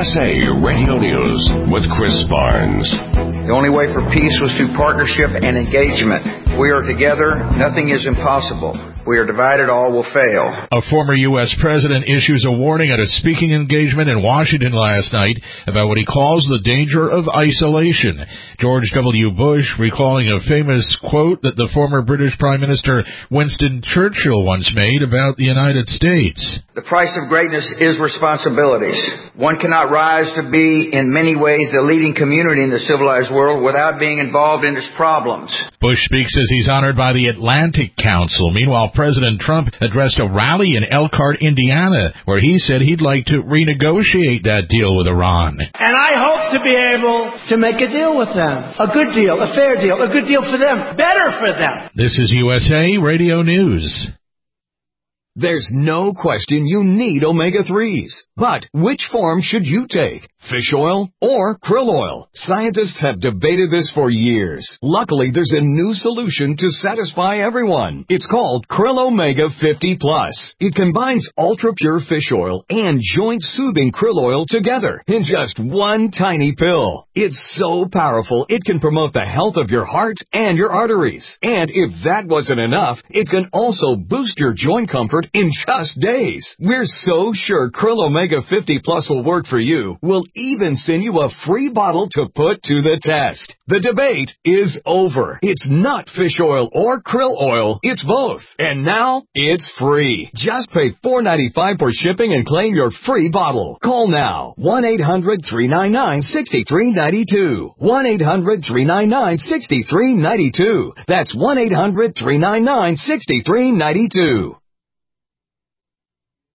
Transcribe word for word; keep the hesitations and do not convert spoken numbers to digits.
S A Radio News with Chris Barnes. The only way for peace was through partnership and engagement. If we are together, nothing is impossible. If we are divided, all will fail. A former U S president issues a warning at a speaking engagement in Washington last night about what he calls the danger of isolation. George W. Bush recalling a famous quote that the former British Prime Minister Winston Churchill once made about the United States. The price of greatness is responsibilities. One cannot rise to be, in many ways, the leading community in the civilized world without being involved in its problems. Bush speaks as he's honored by the Atlantic Council. Meanwhile, President Trump addressed a rally in Elkhart, Indiana, where he said he'd like to renegotiate that deal with Iran. And I hope to be able to make a deal with them. A good deal, a fair deal, a good deal for them, better for them. This is U S A Radio News. There's no question you need omega threes. But which form should you take? Fish oil or krill oil? Scientists have debated this for years. Luckily, there's a new solution to satisfy everyone. It's called Krill Omega fifty plus. It combines ultra-pure fish oil and joint-soothing krill oil together in just one tiny pill. It's so powerful, it can promote the health of your heart and your arteries. And if that wasn't enough, it can also boost your joint comfort in just days. We're so sure Krill Omega fifty plus will work for you. We'll even send you a free bottle to put to the test. The debate is over. It's not fish oil or krill oil. It's both. And now it's free. Just pay four dollars and ninety-five cents for shipping and claim your free bottle. Call now. one eight hundred three nine nine six three nine two. one eight hundred three nine nine six three nine two. That's one eight hundred three nine nine six three nine two.